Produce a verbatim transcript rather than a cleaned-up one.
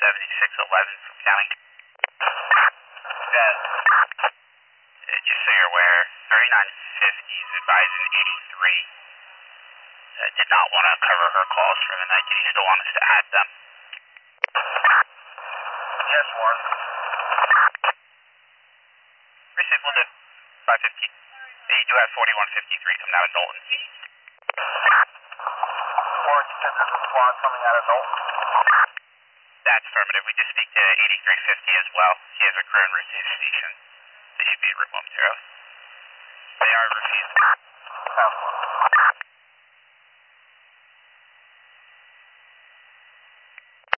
seventy-six eleven from counting. Yes. Uh, just so you're aware, thirty-nine fifty is advising eighty-three. Uh, did not want to cover her calls for the night. Do you still want us to add them? Yes, Warren. Received, we'll do. five fifteen. You do have forty-one fifty-three coming out of Knowlton. Warren, you said there's a squad coming out of Knowlton? That's affirmative. We just speak to eighty-three fifty as well. He has a crew en route to his station. They should be at route momentarily. They are refused. Sounds good.